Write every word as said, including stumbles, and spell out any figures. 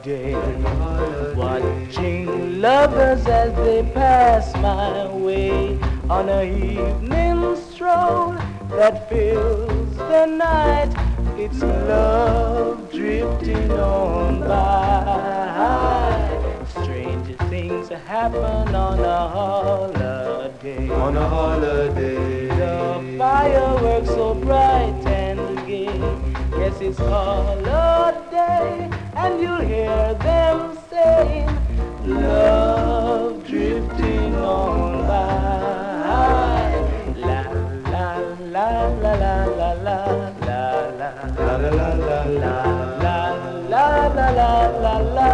holiday, watching lovers as they pass my way on a evening stroll that fills the night. It's love drifting on by. Stranger things happen on a holiday. On a holiday, the fireworks so bright and gay. Yes, it's holiday, and you'll hear them saying, love drifting on by. La la la la la la la la la la la la la la la la la la la la.